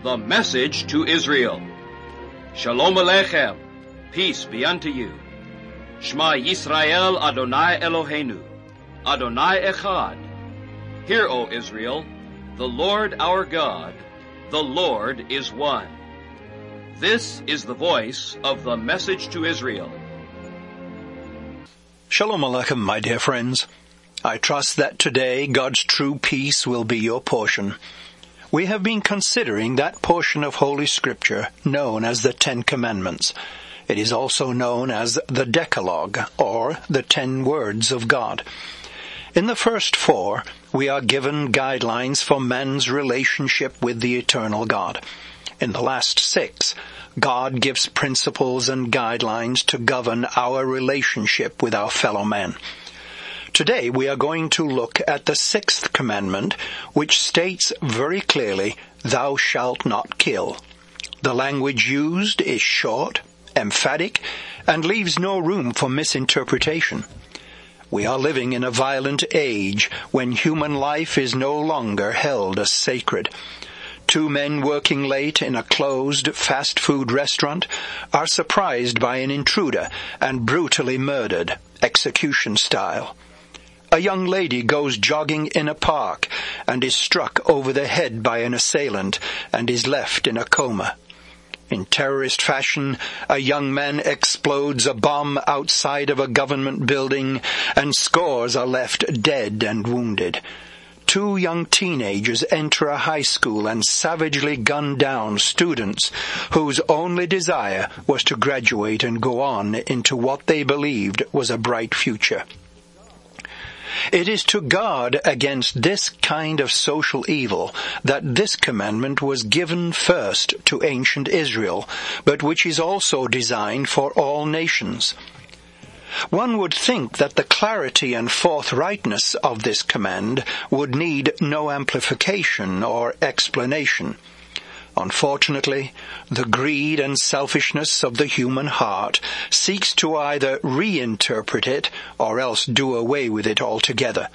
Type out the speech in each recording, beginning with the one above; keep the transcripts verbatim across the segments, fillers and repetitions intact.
the message to Israel. Shalom Aleichem, peace be unto you. Shema Yisrael Adonai Eloheinu, Adonai Echad. Hear, O Israel, the Lord our God, the Lord is one. This is the voice of the message to Israel. Shalom Aleichem, my dear friends. I trust that today God's true peace will be your portion. We have been considering that portion of Holy Scripture known as the Ten Commandments. It is also known as the Decalogue, or the Ten Words of God. In the first four, we are given guidelines for man's relationship with the eternal God. In the last six, God gives principles and guidelines to govern our relationship with our fellow man. Today we are going to look at the sixth commandment, which states very clearly, "Thou shalt not kill." The language used is short, emphatic, and leaves no room for misinterpretation. We are living in a violent age when human life is no longer held as sacred. Two men working late in a closed fast food restaurant are surprised by an intruder and brutally murdered, execution style. A young lady goes jogging in a park and is struck over the head by an assailant and is left in a coma. In terrorist fashion, a young man explodes a bomb outside of a government building and scores are left dead and wounded. Two young teenagers enter a high school and savagely gun down students whose only desire was to graduate and go on into what they believed was a bright future. It is to guard against this kind of social evil that this commandment was given first to ancient Israel, but which is also designed for all nations. One would think that the clarity and forthrightness of this command would need no amplification or explanation. Unfortunately, the greed and selfishness of the human heart seeks to either reinterpret it or else do away with it altogether.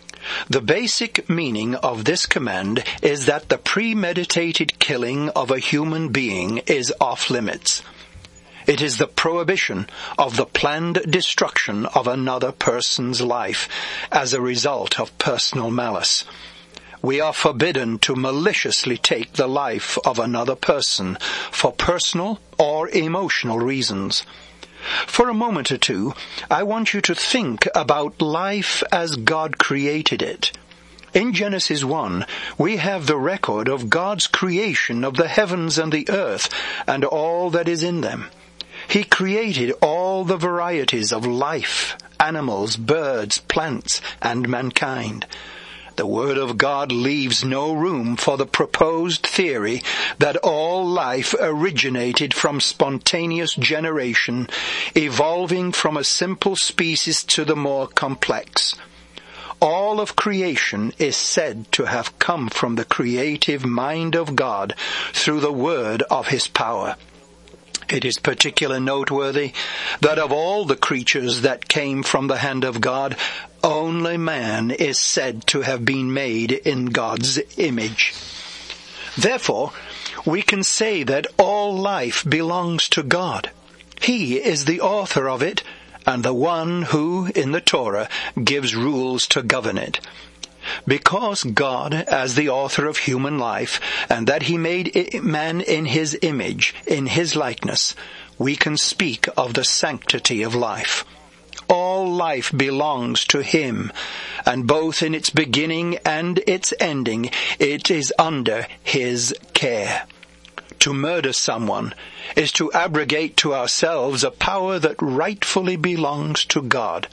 The basic meaning of this command is that the premeditated killing of a human being is off limits. It is the prohibition of the planned destruction of another person's life as a result of personal malice. We are forbidden to maliciously take the life of another person for personal or emotional reasons. For a moment or two, I want you to think about life as God created it. In Genesis one, we have the record of God's creation of the heavens and the earth and all that is in them. He created all the varieties of life, animals, birds, plants, and mankind. The Word of God leaves no room for the proposed theory that all life originated from spontaneous generation, evolving from a simple species to the more complex. All of creation is said to have come from the creative mind of God through the word of His power. It is particularly noteworthy that of all the creatures that came from the hand of God, only man is said to have been made in God's image. Therefore, we can say that all life belongs to God. He is the author of it and the one who, in the Torah, gives rules to govern it. Because God, as the author of human life, and that He made man in His image, in His likeness, we can speak of the sanctity of life. All life belongs to Him, and both in its beginning and its ending, it is under His care. To murder someone is to abrogate to ourselves a power that rightfully belongs to God.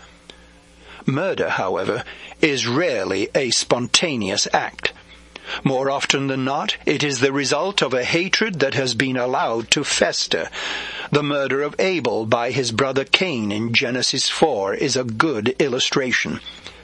Murder, however, is rarely a spontaneous act. More often than not, it is the result of a hatred that has been allowed to fester. The murder of Abel by his brother Cain in Genesis four is a good illustration.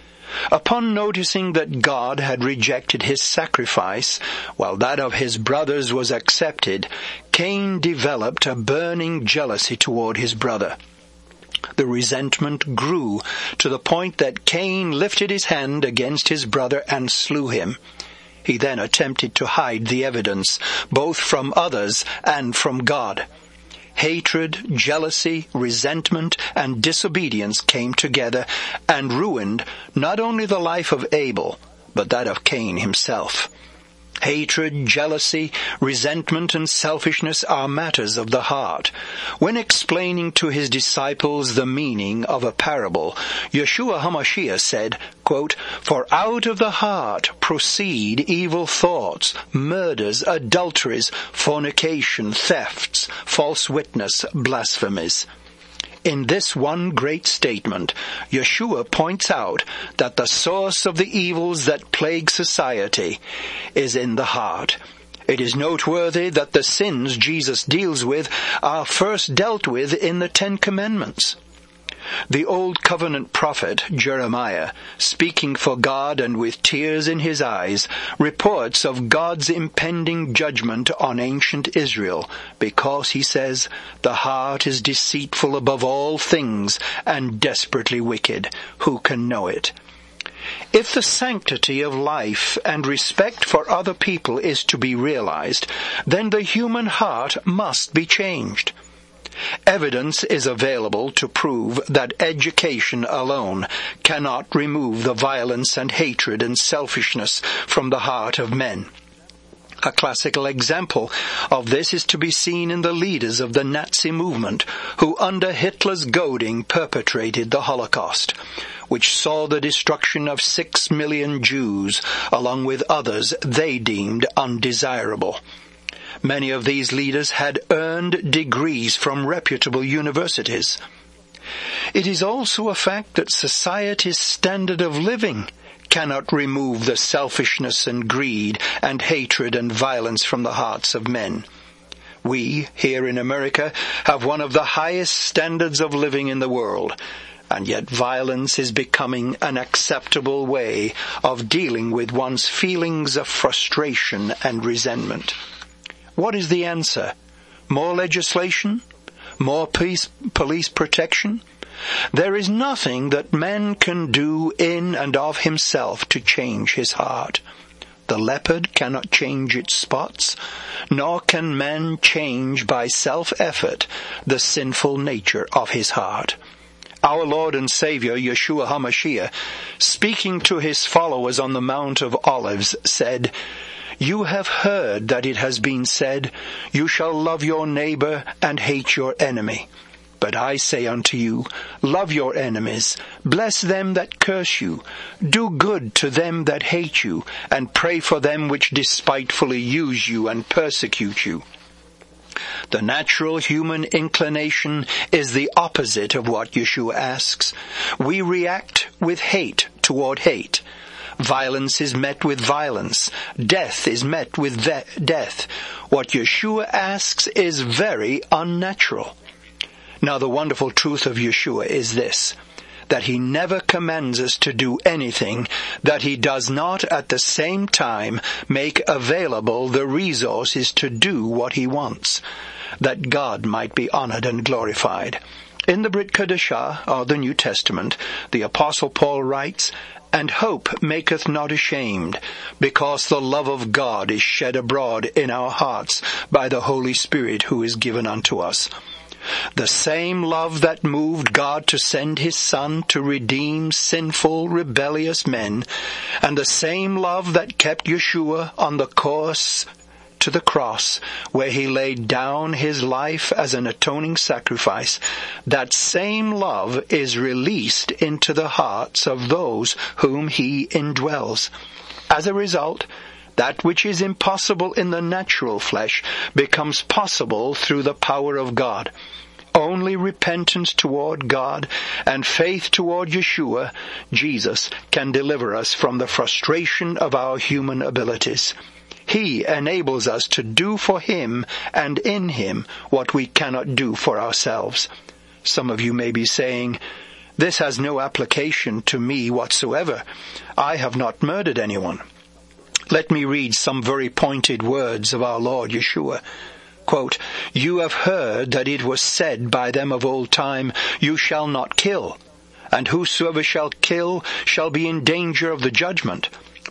Upon noticing that God had rejected his sacrifice, while that of his brothers was accepted, Cain developed a burning jealousy toward his brother. The resentment grew to the point that Cain lifted his hand against his brother and slew him. He then attempted to hide the evidence, both from others and from God. Hatred, jealousy, resentment, and disobedience came together and ruined not only the life of Abel, but that of Cain himself. Hatred, jealousy, resentment, and selfishness are matters of the heart. When explaining to his disciples the meaning of a parable, Yeshua HaMashiach said, quote, "For out of the heart proceed evil thoughts, murders, adulteries, fornication, thefts, false witness, blasphemies." In this one great statement, Yeshua points out that the source of the evils that plague society is in the heart. It is noteworthy that the sins Jesus deals with are first dealt with in the Ten Commandments. The Old Covenant prophet Jeremiah, speaking for God and with tears in his eyes, reports of God's impending judgment on ancient Israel, because, he says, "The heart is deceitful above all things and desperately wicked. Who can know it?" If the sanctity of life and respect for other people is to be realized, then the human heart must be changed. Evidence is available to prove that education alone cannot remove the violence and hatred and selfishness from the heart of men. A classical example of this is to be seen in the leaders of the Nazi movement, who under Hitler's goading perpetrated the Holocaust, which saw the destruction of six million Jews, along with others they deemed undesirable. Many of these leaders had earned degrees from reputable universities. It is also a fact that society's standard of living cannot remove the selfishness and greed and hatred and violence from the hearts of men. We, here in America, have one of the highest standards of living in the world, and yet violence is becoming an acceptable way of dealing with one's feelings of frustration and resentment. What is the answer? More legislation? More peace, police protection? There is nothing that man can do in and of himself to change his heart. The leopard cannot change its spots, nor can man change by self-effort the sinful nature of his heart. Our Lord and Savior, Yeshua HaMashiach, speaking to his followers on the Mount of Olives, said, "You have heard that it has been said, 'You shall love your neighbor and hate your enemy.' But I say unto you, love your enemies, bless them that curse you, do good to them that hate you, and pray for them which despitefully use you and persecute you." The natural human inclination is the opposite of what Yeshua asks. We react with hate toward hate. Violence is met with violence. Death is met with ve- death. What Yeshua asks is very unnatural. Now the wonderful truth of Yeshua is this, that he never commands us to do anything that he does not at the same time make available the resources to do what he wants, that God might be honored and glorified. In the Brit Chadashah, or the New Testament, the Apostle Paul writes, "And hope maketh not ashamed, because the love of God is shed abroad in our hearts by the Holy Spirit who is given unto us." The same love that moved God to send his Son to redeem sinful, rebellious men, and the same love that kept Yeshua on the course to the cross, where he laid down his life as an atoning sacrifice, that same love is released into the hearts of those whom he indwells. As a result, that which is impossible in the natural flesh becomes possible through the power of God. Only repentance toward God and faith toward Yeshua, Jesus, can deliver us from the frustration of our human abilities. He enables us to do for him and in him what we cannot do for ourselves. Some of you may be saying, "This has no application to me whatsoever. I have not murdered anyone." Let me read some very pointed words of our Lord Yeshua. Quote, "You have heard that it was said by them of old time, 'You shall not kill,' and whosoever shall kill shall be in danger of the judgment.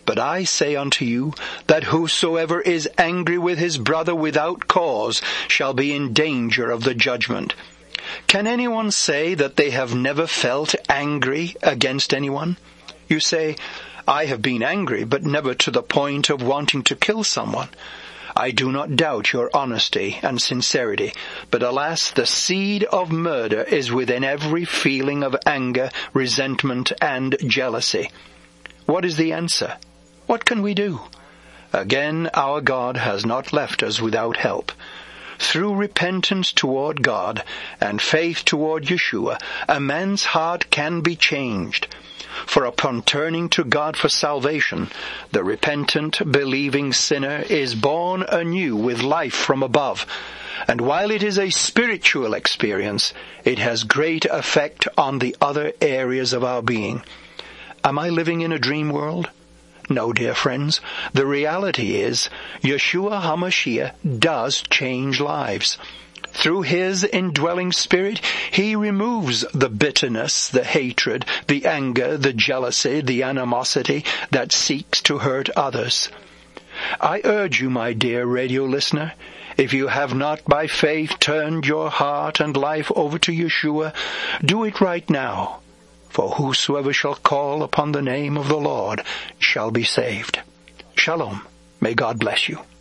But I say unto you, that whosoever is angry with his brother without cause shall be in danger of the judgment. Can anyone say that they have never felt angry against anyone? You say, I have been angry, but never to the point of wanting to kill someone. I do not doubt your honesty and sincerity, but alas, the seed of murder is within every feeling of anger, resentment, and jealousy. What is the answer? What can we do? Again, our God has not left us without help. Through repentance toward God and faith toward Yeshua, a man's heart can be changed. For upon turning to God for salvation, the repentant, believing sinner is born anew with life from above. And while it is a spiritual experience, it has great effect on the other areas of our being. Am I living in a dream world? No, dear friends. The reality is, Yeshua HaMashiach does change lives. Through his indwelling spirit, he removes the bitterness, the hatred, the anger, the jealousy, the animosity that seeks to hurt others. I urge you, my dear radio listener, if you have not by faith turned your heart and life over to Yeshua, do it right now. For whosoever shall call upon the name of the Lord shall be saved. Shalom. May God bless you.